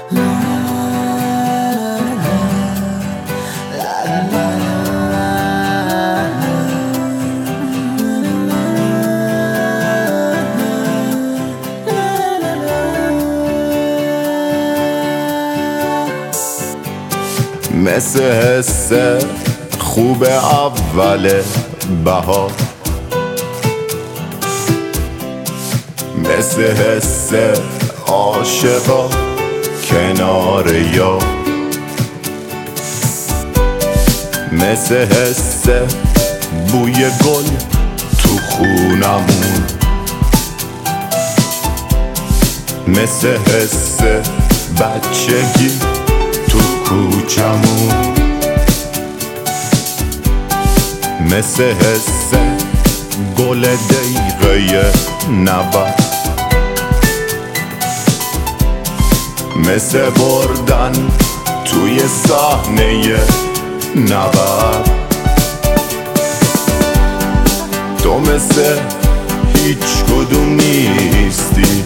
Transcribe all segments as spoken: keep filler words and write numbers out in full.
مثل حس خوب اول بهار، مثل حس عاشقا کنار یار، مثل حس بوی گل تو خونمون، مثل حس بچگی تو کوچمون، مثل حس گل دقیقه نبرد، مثل بردن توی صحنه نبرد. تو مثل هیچ کدوم نیستی،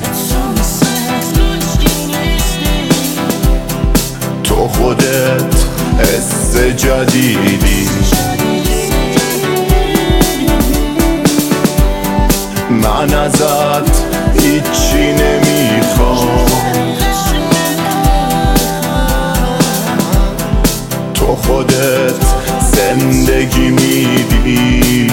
تو خودت حس جدیدی، من ازت هیچی نمیخوام، تو خودت زندگی میدی.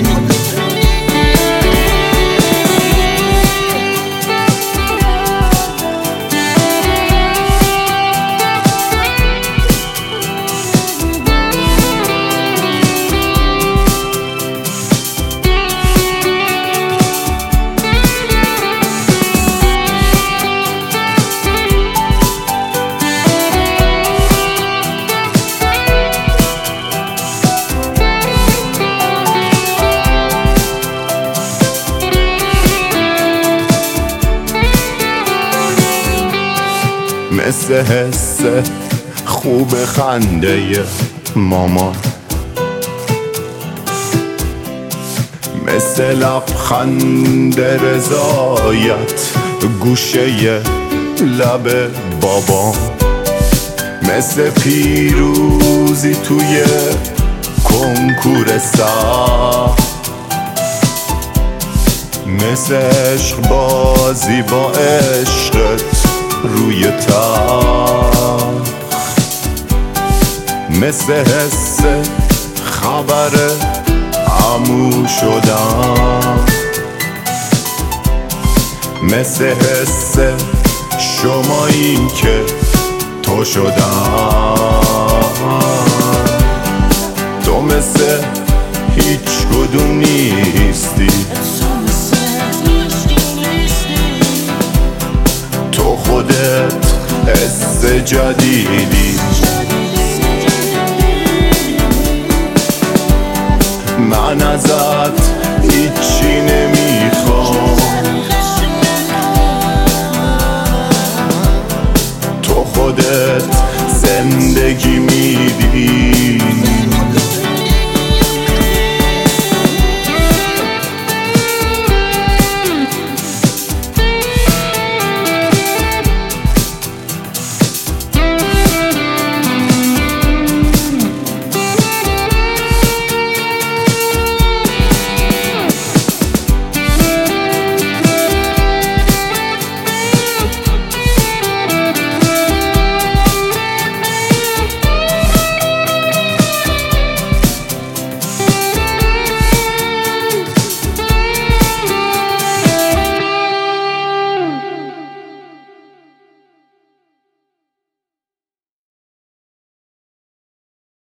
مثل حس خوب خنده مامان، مثل لبخند رضایت گوشه لب بابام، مثل پیروزی توی کنکور سخت، مثل عشق بازی با عشقت روی تخت، مثل حس خبر عمو شدم، مثل حس شمایی که تو شدم. تو مثل هیچ کدوم نیستی، تو خودت حس جدیدی.